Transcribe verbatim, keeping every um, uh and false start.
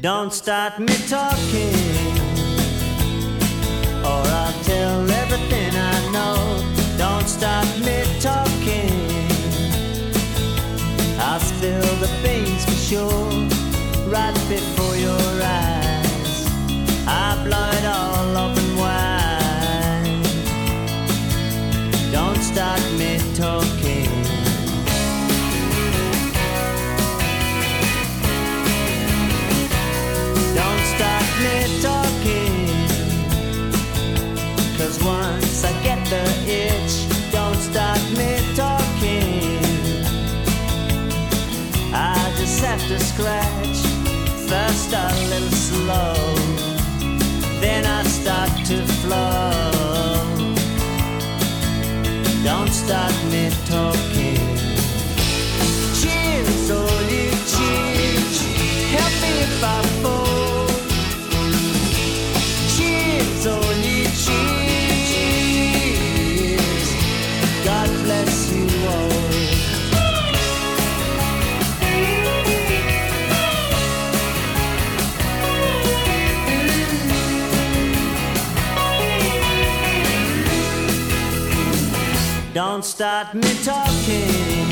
Don't start me talking, or I'll tell everything I know. Don't start me talking, I'll spill the beans for sure, right before your eyes. I blow it all up in wine. Don't start me talking. Don't start me talking, 'cause once I get the itch, don't start me talking. I just have to scratch, first a little slow, then I start to flow. Don't start me talking. Cheers, all you cheers, help me if I fall. Cheers, all you cheers, God bless you all. Don't start me talking,